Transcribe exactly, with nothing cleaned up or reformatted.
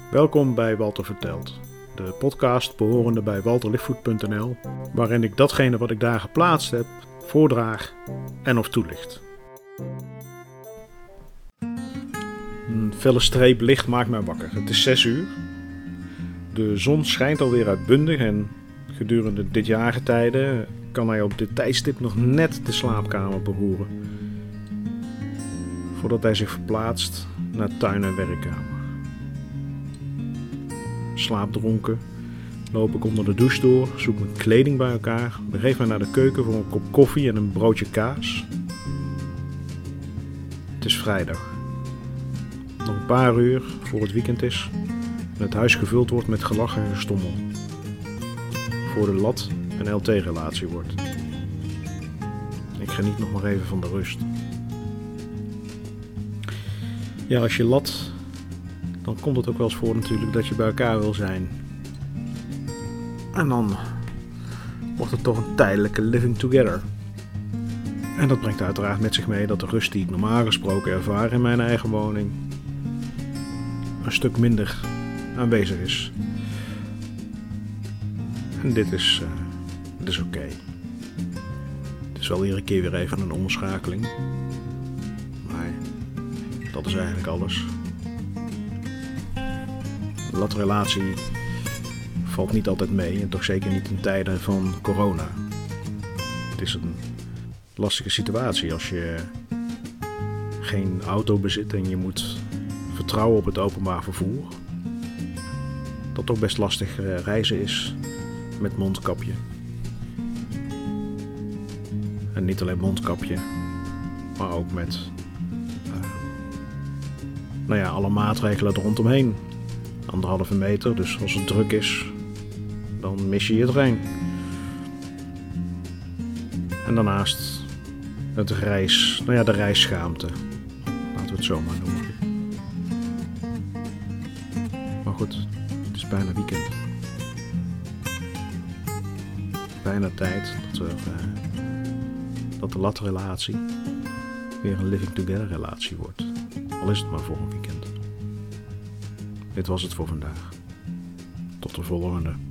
Welkom bij Walter Vertelt, de podcast behorende bij walter lichtvoet punt n l, waarin ik datgene wat ik daar geplaatst heb, voordraag en of toelicht. Een felle streep licht maakt mij wakker. Het is zes uur. De zon schijnt alweer uitbundig en gedurende dit jaargetijde kan hij op dit tijdstip nog net de slaapkamer behoren, voordat hij zich verplaatst naar tuin en werkkamer. Slaapdronken loop ik onder de douche door, zoek mijn kleding bij elkaar, begeef mij naar de keuken voor een kop koffie en een broodje kaas. Het is vrijdag. Nog een paar uur voor het weekend is en het huis gevuld wordt met gelach en gestommel. Voor de lat een L T-relatie wordt. Ik geniet nog maar even van de rust. Ja, als je lat, dan komt het ook wel eens voor natuurlijk dat je bij elkaar wil zijn. En dan wordt het toch een tijdelijke living together. En dat brengt uiteraard met zich mee dat de rust die ik normaal gesproken ervaar in mijn eigen woning een stuk minder aanwezig is. En dit is, uh, dit is oké. Okay. Het is wel iedere keer weer even een omschakeling. Maar dat is eigenlijk alles. De latrelatie valt niet altijd mee en toch zeker niet in tijden van corona. Het is een lastige situatie als je geen auto bezit en je moet vertrouwen op het openbaar vervoer. Dat toch best lastig reizen is met mondkapje. En niet alleen mondkapje, maar ook met uh, nou ja, alle maatregelen er rondomheen. Anderhalve meter, dus als het druk is, dan mis je je trein. En daarnaast het reis, nou ja, de reisschaamte. Laten we het zo maar noemen. Maar goed, het is bijna weekend. Bijna tijd dat, er, uh, dat de latrelatie weer een living together relatie wordt. Al is het maar voor een weekend. Dit was het voor vandaag. Tot de volgende.